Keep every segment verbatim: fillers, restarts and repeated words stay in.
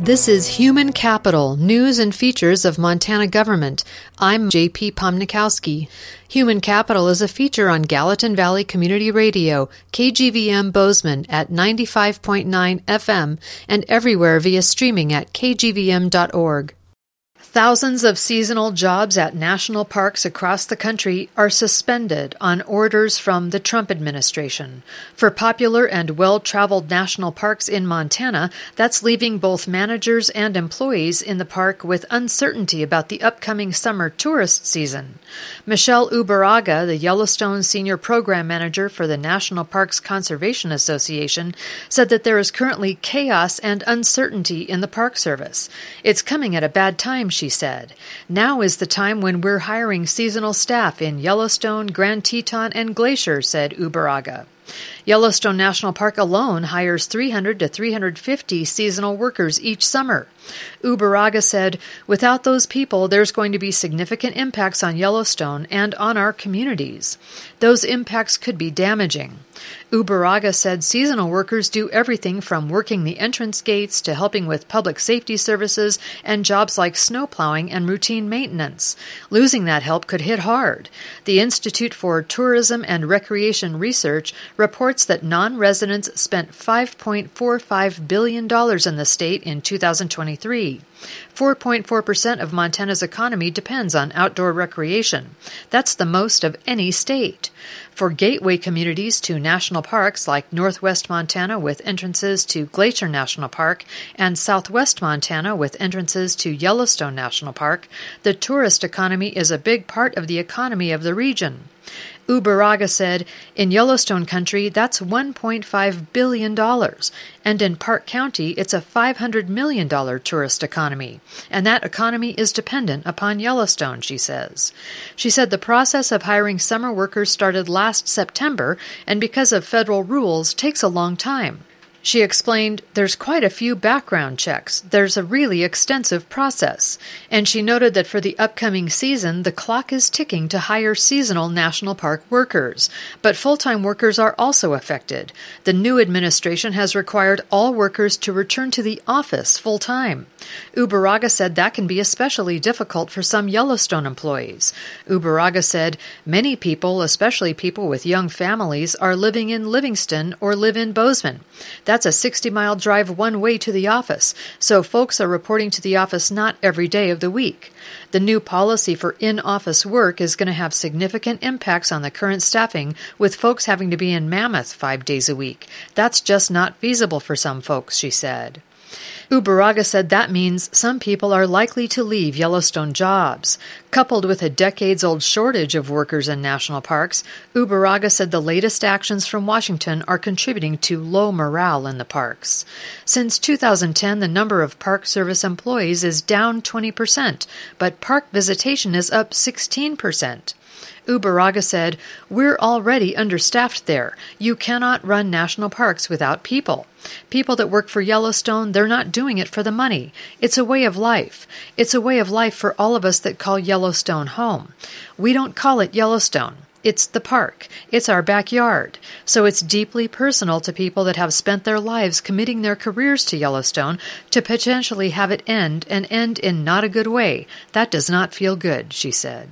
This is Human Capital, News and Features of Montana Government. I'm J P Pomnikowski. Human Capital is a feature on Gallatin Valley Community Radio, K G V M Bozeman at ninety-five point nine F M and everywhere via streaming at k g v m dot org. Thousands of seasonal jobs at national parks across the country are suspended on orders from the Trump administration. For popular and well-traveled national parks in Montana, that's leaving both managers and employees in the park with uncertainty about the upcoming summer tourist season. Michelle Ubaraga, the Yellowstone Senior Program Manager for the National Parks Conservation Association, said that there is currently chaos and uncertainty in the Park Service. It's coming at a bad time, she said. Now is the time when we're hiring seasonal staff in Yellowstone, Grand Teton, and Glacier, said Ubaraga. Yellowstone National Park alone hires three hundred to three hundred fifty seasonal workers each summer. Ubaraga said, without those people, there's going to be significant impacts on Yellowstone and on our communities. Those impacts could be damaging. Ubaraga said seasonal workers do everything from working the entrance gates to helping with public safety services and jobs like snow plowing and routine maintenance. Losing that help could hit hard. The Institute for Tourism and Recreation Research reports that non-residents spent five point four five billion dollars in the state in two thousand twenty-three. four point four percent of Montana's economy depends on outdoor recreation. That's the most of any state. For gateway communities to national parks like Northwest Montana with entrances to Glacier National Park and Southwest Montana with entrances to Yellowstone National Park, the tourist economy is a big part of the economy of the region. Ubaraga said, in Yellowstone country, that's one point five billion dollars, and in Park County, it's a five hundred million dollars tourist economy, and that economy is dependent upon Yellowstone, she says. She said the process of hiring summer workers started last September, and because of federal rules, takes a long time. She explained, there's quite a few background checks. There's a really extensive process. And she noted that for the upcoming season, the clock is ticking to hire seasonal national park workers. But full-time workers are also affected. The new administration has required all workers to return to the office full-time. Ubaraga said that can be especially difficult for some Yellowstone employees. Ubaraga said, many people, especially people with young families, are living in Livingston or live in Bozeman. That's a sixty-mile drive one way to the office, so folks are reporting to the office not every day of the week. The new policy for in-office work is going to have significant impacts on the current staffing, with folks having to be in Mammoth five days a week. That's just not feasible for some folks, she said. Ubaraga said that means some people are likely to leave Yellowstone jobs. Coupled with a decades-old shortage of workers in national parks, Ubaraga said the latest actions from Washington are contributing to low morale in the parks. Since two thousand ten, the number of Park Service employees is down twenty percent, but park visitation is up sixteen percent. Ubaraga said, we're already understaffed there. You cannot run national parks without people. People that work for Yellowstone, they're not doing it for the money. It's a way of life. It's a way of life for all of us that call Yellowstone home. We don't call it Yellowstone. It's the park. It's our backyard. So it's deeply personal to people that have spent their lives committing their careers to Yellowstone to potentially have it end and end in not a good way. That does not feel good, she said.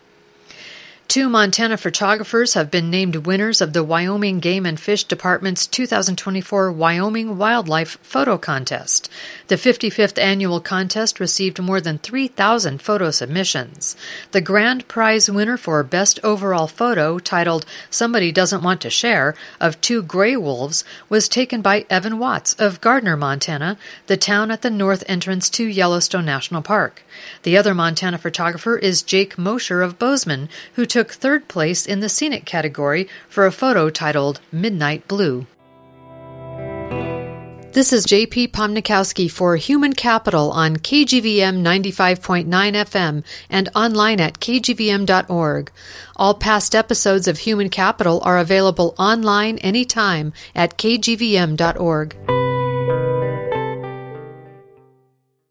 Two Montana photographers have been named winners of the Wyoming Game and Fish Department's two thousand twenty-four Wyoming Wildlife Photo Contest. The fifty-fifth annual contest received more than three thousand photo submissions. The grand prize winner for Best Overall Photo, titled Somebody Doesn't Want to Share, of two gray wolves, was taken by Evan Watts of Gardner, Montana, the town at the north entrance to Yellowstone National Park. The other Montana photographer is Jake Mosher of Bozeman, who took took third place in the scenic category for a photo titled Midnight Blue. This is J P Pomnikowski for Human Capital on K G V M ninety-five point nine F M and online at k g v m dot org. All past episodes of Human Capital are available online anytime at k g v m dot org.